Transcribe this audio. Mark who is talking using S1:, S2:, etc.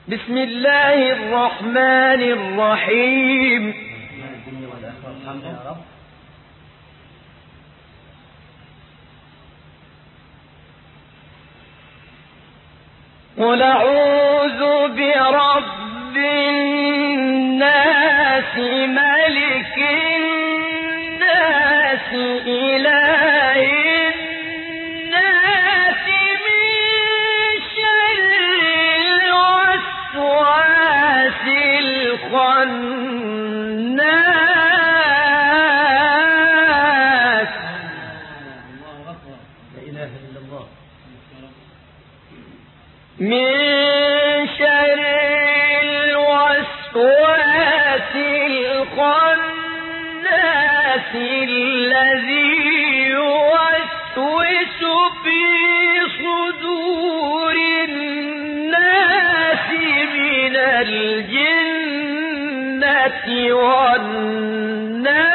S1: بسم الله الرحمن الرحيم. قل أعوذ برب الناس ملك الناس إله الناس من شر الوسواس الخناس. لا إله إلا الله. من شر الوسواس الخناس الذي يوسوس في صدور الناس من الجنة والناس.